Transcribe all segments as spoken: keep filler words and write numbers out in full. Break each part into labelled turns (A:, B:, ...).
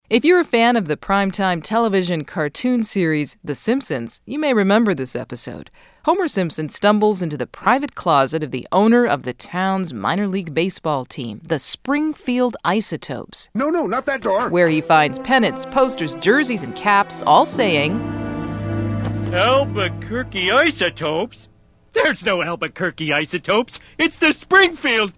A: If you're a fan of the primetime television cartoon series The Simpsons, you may remember this episode. Homer Simpson stumbles into the private closet of the owner of the town's minor league baseball team, the Springfield Isotopes.
B: No, no, not that door.
A: Where he finds pennants, posters, jerseys, and caps, all saying,
C: Albuquerque Isotopes? There's no Albuquerque Isotopes. It's the Springfield.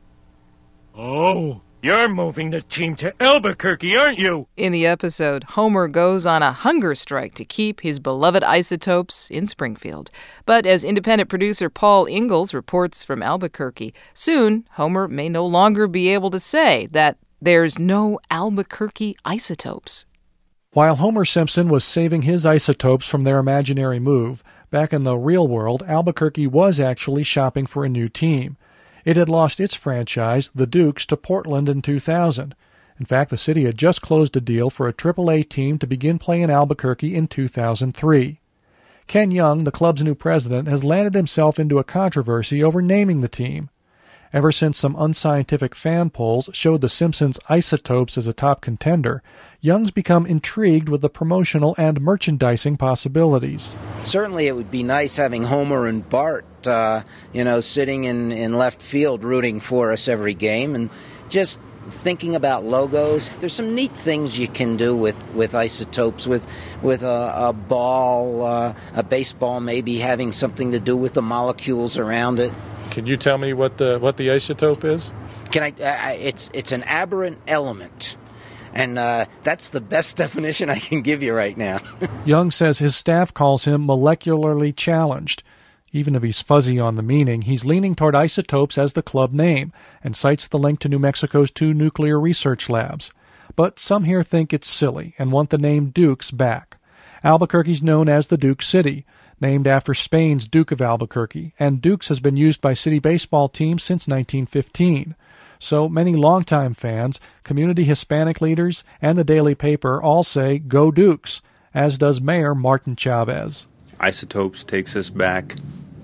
C: Oh, you're moving the team to Albuquerque, aren't you?
A: In the episode, Homer goes on a hunger strike to keep his beloved Isotopes in Springfield. But as independent producer Paul Ingalls reports from Albuquerque, soon Homer may no longer be able to say that there's no Albuquerque Isotopes.
D: While Homer Simpson was saving his Isotopes from their imaginary move, back in the real world, Albuquerque was actually shopping for a new team. It had lost its franchise, the Dukes, to Portland in two thousand. In fact, the city had just closed a deal for a triple A team to begin playing in Albuquerque in two thousand three. Ken Young, the club's new president, has landed himself into a controversy over naming the team. Ever since some unscientific fan polls showed the Simpsons' Isotopes as a top contender, Young's become intrigued with the promotional and merchandising possibilities.
E: Certainly it would be nice having Homer and Bart, uh, you know, sitting in, in left field rooting for us every game, and just thinking about logos. There's some neat things you can do with, with Isotopes, with with a, a ball, uh, a baseball maybe having something to do with the molecules around it.
D: Can you tell me what the what the isotope is?
E: Can I? Uh, it's it's an aberrant element, and uh, that's the best definition I can give you right now.
D: Young says his staff calls him molecularly challenged. Even if he's fuzzy on the meaning, he's leaning toward Isotopes as the club name and cites the link to New Mexico's two nuclear research labs. But some here think it's silly and want the name Dukes back. Albuquerque's known as the Duke City, named after Spain's Duke of Albuquerque, and Dukes has been used by city baseball teams since nineteen fifteen. So many longtime fans, community Hispanic leaders, and the daily paper all say, "Go Dukes," as does Mayor Martin Chavez.
F: Isotopes takes us back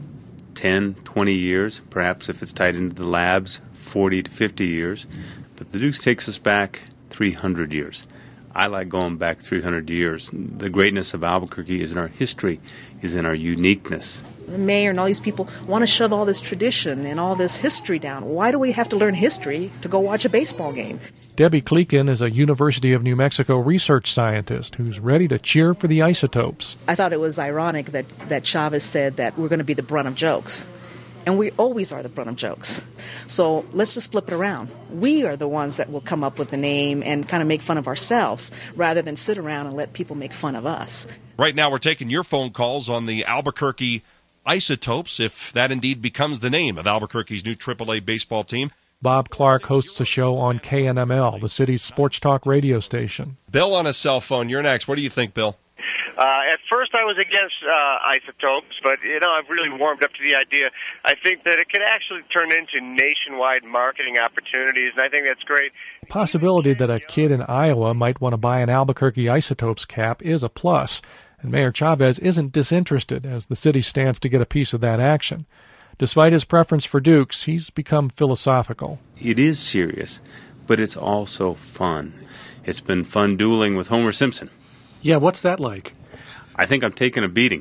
F: ten, twenty years, perhaps if it's tied into the labs, forty to fifty years. But the Dukes takes us back three hundred years. I like going back three hundred years. The greatness of Albuquerque is in our history, is in our uniqueness.
G: The mayor and all these people want to shove all this tradition and all this history down. Why do we have to learn history to go watch a baseball game?
D: Debbie Kleekin is a University of New Mexico research scientist who's ready to cheer for the Isotopes.
G: I thought it was ironic that, that Chavez said that we're going to be the brunt of jokes. And we always are the brunt of jokes. So let's just flip it around. We are the ones that will come up with the name and kind of make fun of ourselves rather than sit around and let people make fun of us.
H: Right now we're taking your phone calls on the Albuquerque Isotopes, if that indeed becomes the name of Albuquerque's new triple A baseball team.
D: Bob Clark hosts a show on K N M L, the city's sports talk radio station.
H: Bill on a cell phone. You're next. What do you think, Bill?
I: Uh, at first I was against uh, Isotopes, but, you know, I've really warmed up to the idea. I think that it could actually turn into nationwide marketing opportunities, and I think that's great.
D: The possibility that a kid in Iowa might want to buy an Albuquerque Isotopes cap is a plus, and Mayor Chavez isn't disinterested as the city stands to get a piece of that action. Despite his preference for Dukes, he's become philosophical.
F: It is serious, but it's also fun. It's been fun dueling with Homer Simpson.
J: Yeah, what's that like?
F: I think I'm taking a beating.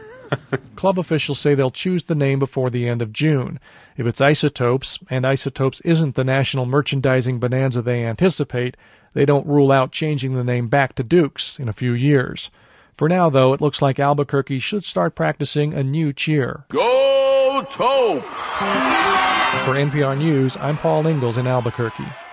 D: Club officials say they'll choose the name before the end of June. If it's Isotopes, and Isotopes isn't the national merchandising bonanza they anticipate, they don't rule out changing the name back to Dukes in a few years. For now, though, it looks like Albuquerque should start practicing a new cheer.
C: Go Topes!
D: For N P R News, I'm Paul Ingalls in Albuquerque.